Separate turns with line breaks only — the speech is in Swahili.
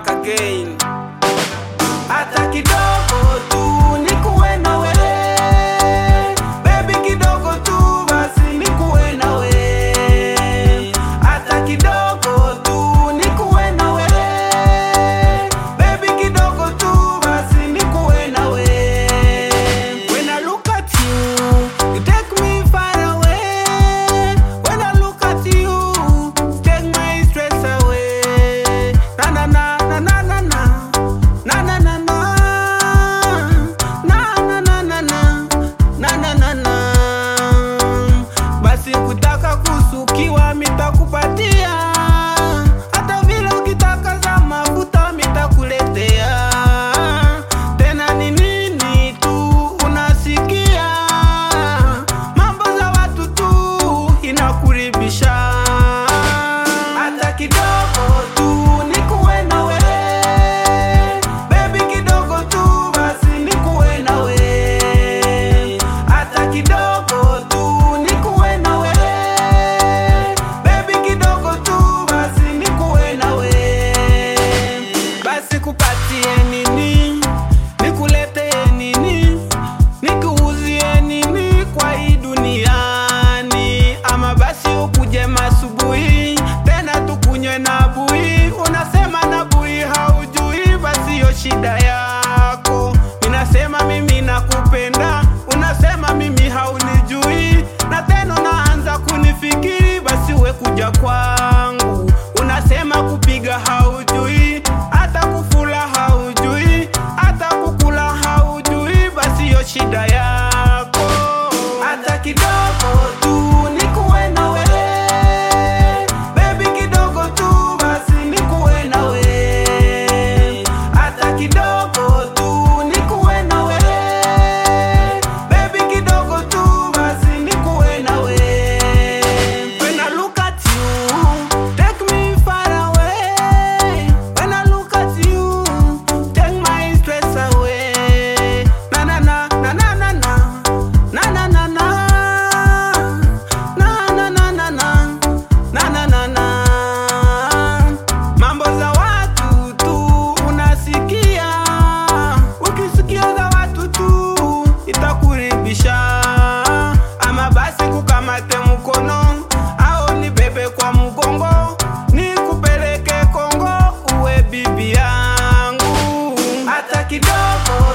back again. Hata kidogo tu nikuwe nawe, baby kidogo tu basi nikuwe nawe. Hata kidogo tu nikuwe nawe, baby kidogo tu basi nikuwe nawe. When I look at you, you take me far away. When I look at you, take my stress away. Na na na na na na na. Na na na na na na na na na na na na. Basi kutaka kusukiwa mitakupatia, hata vile ukitaka za mafuta mitakuletea. Tena ni nini tu unasikia, mambo za watu tu inakuribisha. Hata kidogo tu nikuwe nawe, baby kidogo tu basi nikuwe nawe. Hata kidogo tu nikuwe nawe, baby kidogo tu basi nikuwe nawe. Basi kupatie nini, nikuletee nini, nikuuzie nini kwa hii duniani? Ama basi ukuje masubuhi tena tukunywe na bui. Unasema na bui haujui, basi hiyo shida yako. Minasema mimi nakupenda, unasema mimi haunijui. Na tena unaanza kunifikiri, basi we kuja kwangu. Unasema kupiga haujui, hata kufula haujui, hata kukula haujui, basi hiyo shida yako. Hata kidogo tu nikuwe nawe, baby kidogo tu basi nikuwe nawe. Hata kidogo tu nikuwe nawe, baby kidogo tu basi nikuwe nawe. When I look at you, take me far away. When I look at you, take my stress away. Na na na na na na na. Na na na na. Na na na na na. Na na na na. Mambo za watu tu unasikia, ukisikia za watu tu itakuribisha. Ama basi kukamate mkono au nibebe kwa mgongo, nikupeleke Kongo uwe bibi yangu. Hata kidogo